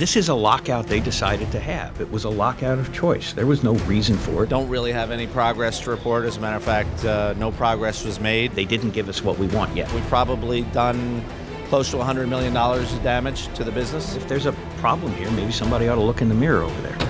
This is a lockout they decided to have. It was a lockout of choice. There was no reason for it. Don't really have any progress to report. As a matter of fact, no progress was made. They didn't give us what we want yet. We've probably done close to $100 million of damage to the business. If there's a problem here, maybe somebody ought to look in the mirror over there.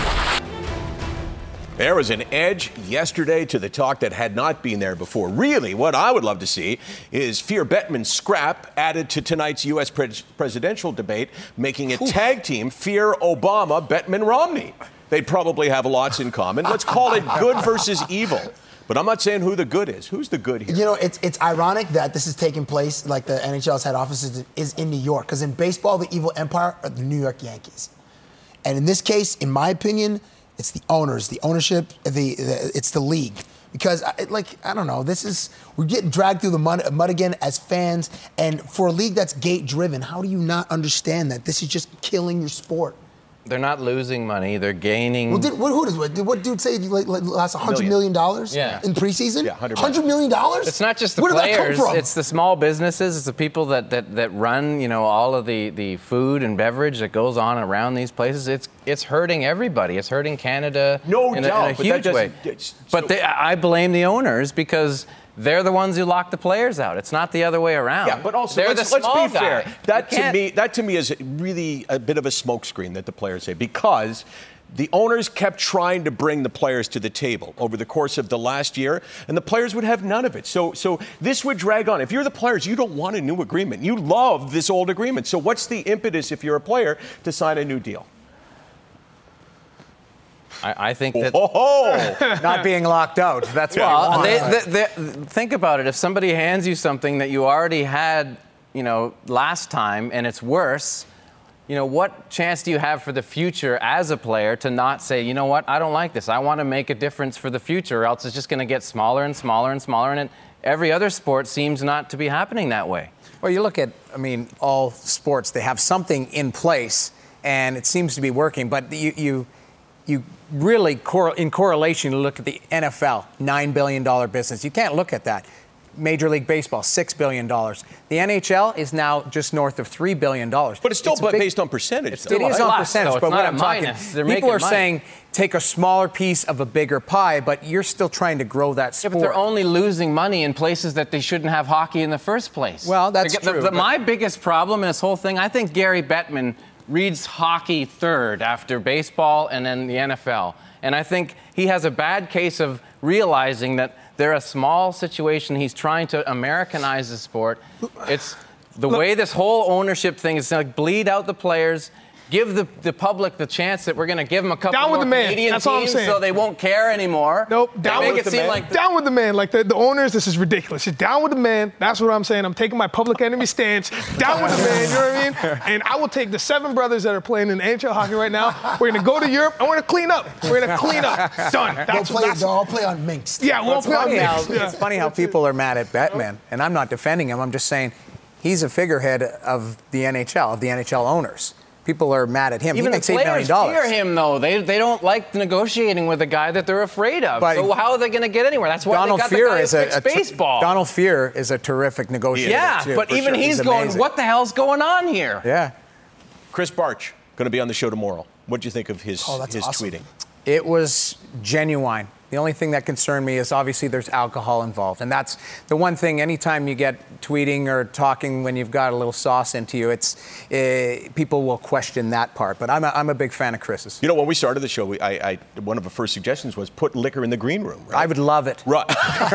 There was an edge yesterday to the talk that had not been there before. Really, what I would love to see is Fear Bettman scrap added to tonight's U.S. presidential debate, making it tag team Fear Obama, Bettman Romney. They'd probably have lots in common. Let's call it good versus evil. But I'm not saying who the good is. Who's the good here? You know, it's ironic that this is taking place, like the NHL's head office is in New York. Because in baseball, the evil empire are the New York Yankees. And in this case, in my opinion, it's the owners, the ownership, it's the league. Because, I don't know, we're getting dragged through the mud again as fans. And for a league that's gate-driven, how do you not understand that this is just killing your sport? They're not losing money. They're gaining. Well, what dude say he lost $100 million in preseason? Yeah, $100 million? It's not just the Where players. Did that come from? It's the small businesses. It's the people that run, all of the food and beverage that goes on around these places. It's hurting everybody. It's hurting Canada in a huge way. But I blame the owners because they're the ones who lock the players out. It's not the other way around. Yeah, but also, let's be fair. That to me is really a bit of a smokescreen that the players say, because the owners kept trying to bring the players to the table over the course of the last year, and the players would have none of it. So this would drag on. If you're the players, you don't want a new agreement. You love this old agreement. So what's the impetus if you're a player to sign a new deal? I think that not being locked out. That's what think about it. If somebody hands you something that you already had, last time, and it's worse, what chance do you have for the future as a player to not say, you know what, I don't like this. I want to make a difference for the future, or else it's just going to get smaller and smaller and smaller, and every other sport seems not to be happening that way. Well, you look at, all sports, they have something in place, and it seems to be working, but you really, in correlation, you look at the NFL, $9 billion business. You can't look at that. Major League Baseball, $6 billion. The NHL is now just north of $3 billion. But it's still based on percentage. It is on percentage, but what I'm talking, people are saying take a smaller piece of a bigger pie, but you're still trying to grow that sport. Yeah, but they're only losing money in places that they shouldn't have hockey in the first place. Well, that's true. My biggest problem in this whole thing, I think Gary Bettman reads hockey third after baseball and then the NFL. And I think he has a bad case of realizing that they're a small situation. He's trying to Americanize the sport. It's the way this whole ownership thing is going to bleed out the players, give the public the chance that we're going to give them a couple more Canadian teams so they won't care anymore. Nope, down with the man. Down with the man. Like the owners, this is ridiculous. Just down with the man. That's what I'm saying. I'm taking my public enemy stance. Down with the man, you know what I mean? And I will take the 7 brothers that are playing in NHL hockey right now. We're going to go to Europe and we're going to clean up. We're going to clean up. Done. They'll all play on Minx. Yeah, we'll play on Minx. It's funny how people are mad at Bettman, and I'm not defending him. I'm just saying he's a figurehead of the NHL, of the NHL owners. People are mad at him. Even he makes the $8 million. players fear him, though. They don't like negotiating with a guy that they're afraid of. But so how are they going to get anywhere? That's why Donald they got Fear the guy who fixed baseball. Donald Fear is a terrific negotiator. Yeah, too, but even he's going, amazing. what the hell's going on here? Yeah. Chris Barch, going to be on the show tomorrow. What do you think of his awesome. tweeting? It was genuine. The only thing that concerned me is obviously there's alcohol involved. And that's the one thing, anytime you get tweeting or talking when you've got a little sauce into you, people will question that part. But I'm a big fan of Chris's. When we started the show, one of the first suggestions was put liquor in the green room, right? I would love it. Right.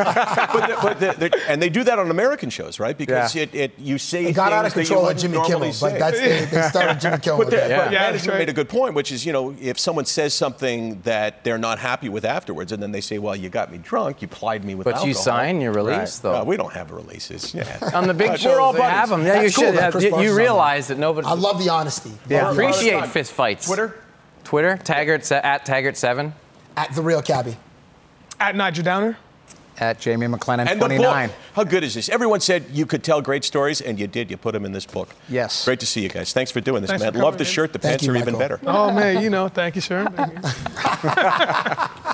and they do that on American shows, right? Because you say it got out of control on Jimmy Kimmel, say. But they started Jimmy Kimmel. But management made a good point, which is, if someone says something that they're not happy with afterwards, and then they say, well, you got me drunk, you plied me with alcohol. But you sign your release, though. We don't have releases. Yeah. On the big shows, they have them. Yeah, you should. You realize that nobody... I love the honesty. Yeah. Appreciate fist fights. Twitter, Taggart, at Taggart7. At The Real Cabbie. At Nigel Downer. At Jamie McLennan, and 29. How good is this? Everyone said you could tell great stories, and you did. You put them in this book. Yes. Great to see you guys. Thanks for doing this, Thanks man. Love the shirt. The pants are even better. Oh, man, thank you, sir. Thank you.